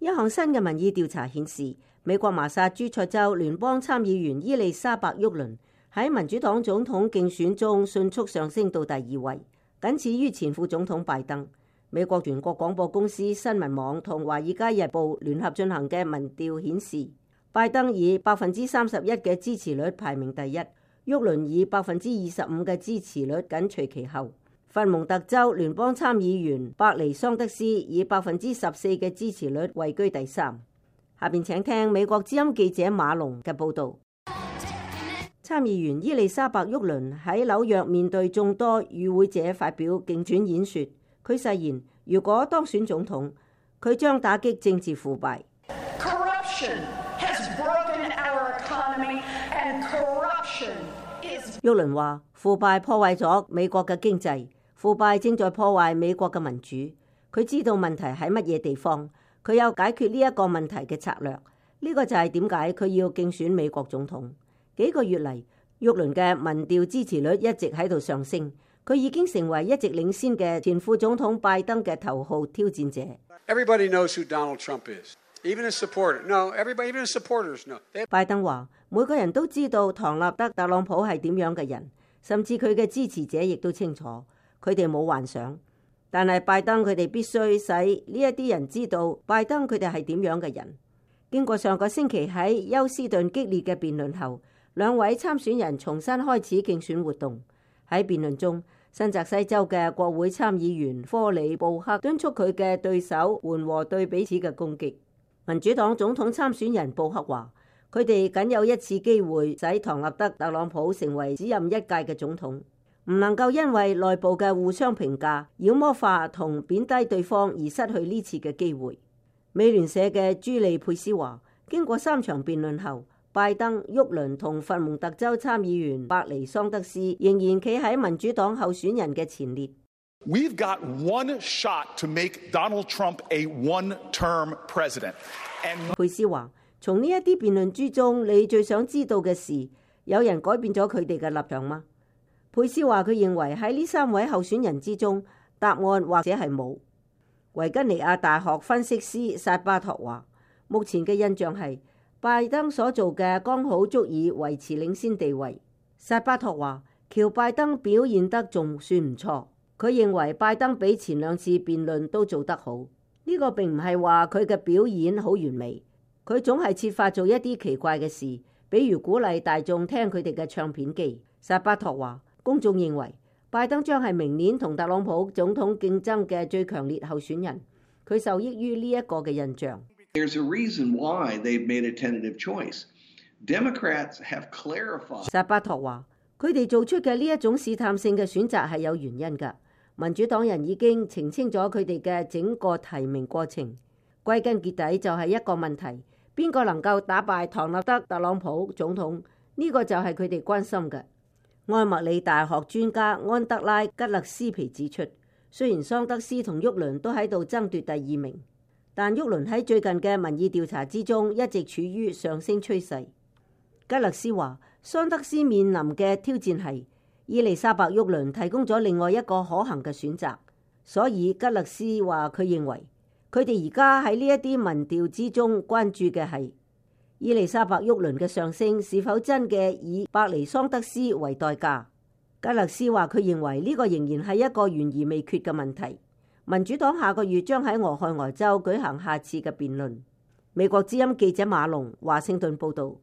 一項新嘅民意調查顯示，美國麻薩諸塞州聯邦參議員伊麗莎白沃倫喺民主黨總統競選中迅速上升到第2位，僅次於前副總統拜登。美國全國廣播公司新聞網同《華爾街日報》聯合進行嘅民調顯示，拜登以31%嘅支持率排名第一，沃倫以25%嘅支持率緊隨其後。佛蒙特州聯邦參議員伯尼桑德斯以14%嘅支持率位居第3。下邊請聽美國之音記者馬龍嘅報導。參議員伊麗莎白沃倫喺紐約面對眾多與會者發表競選演說，佢誓言如果當選總統，佢將打擊政治腐敗。沃倫話：腐敗破壞咗美國嘅經濟，腐敗正在破壞美國嘅民主。佢知道問題喺乜嘢地方，佢有解決呢一個問題嘅策略。呢個就係點解佢要競選美國總統。幾個月嚟，沃倫嘅民調支持率一直喺度上升，佢已經成為一直領先嘅前副總統拜登嘅頭號挑戰者。 Everybody knows who Donald Trump is, even his supporters. No, everybody, even his supporters know. 拜登話：每個人都知道唐納德·特朗普係點樣嘅人，甚至佢嘅支持者亦都清楚。佢哋冇幻想，但係拜登佢哋必須使呢一啲人知道拜登佢哋係點樣嘅人。經過上個星期喺休斯頓激烈嘅辯論後，兩位參選人重新開始競選活動。喺辯論中，新澤西州嘅國會參議員科里布克敦促佢嘅對手緩和對彼此嘅攻擊。民主黨總統參選人布克話：佢哋僅有一次機會使唐納德·特朗普成為只任一屆嘅總統，唔能夠因為內部嘅互相評價、妖魔化同貶低對方而失去呢次嘅機會。美聯社嘅朱莉佩斯話：經過3場辯論後，拜登、沃倫同佛蒙特州參議員伯尼桑德斯仍然企喺民主黨候選人嘅前列。 We've got one shot to make Donald Trump a one-term president. 佩斯話：從呢一啲辯論之中，你最想知道嘅是，有人改變咗佢哋嘅立場嗎？佩斯話：佢認為喺呢3位候選人之中，答案或者係冇。維吉尼亞大學分析師薩巴托話：目前嘅印象係拜登所做嘅剛好足以維持領先地位。薩巴托話：喬拜登表現得仲算唔錯，佢認為拜登比前2次辯論都做得好。呢個並唔係話佢嘅表演好完美，佢總係設法做一啲奇怪嘅事，比如鼓勵大眾聽佢哋嘅唱片機。薩巴托話：公眾認為拜登將係明年同特朗普總統競爭嘅最強烈候選人，佢受益於呢一個嘅印象。 There's a reason why they've made a tentative choice. Democrats have clarified. 薩巴托話：佢哋做出嘅呢一種試探性嘅選擇係有原因㗎。民主黨人已經澄清咗佢哋嘅整個提名過程，歸根結底就係一個問題：邊個能夠打敗唐納德·特朗普總統？呢個就係佢哋關心嘅。埃默里大學專家安德拉·吉勒斯皮指出，雖然桑德斯同沃倫都喺度爭奪第2名，但沃倫喺最近嘅民意調查之中一直處於上升趨勢。吉勒斯話：桑德斯面臨嘅挑戰係伊麗莎白沃倫提供咗另外一個可行嘅選擇，所以吉勒斯話佢認為佢哋而家喺呢一啲民調之中關注嘅係伊麗莎白沃倫嘅上升是否真嘅以伯尼桑德斯為代價。吉勒斯話佢認為呢個仍然係一個懸而未決嘅問題。民主黨下個月將喺俄亥俄州舉行下次嘅辯論。美國之音記者馬龍華盛頓報道。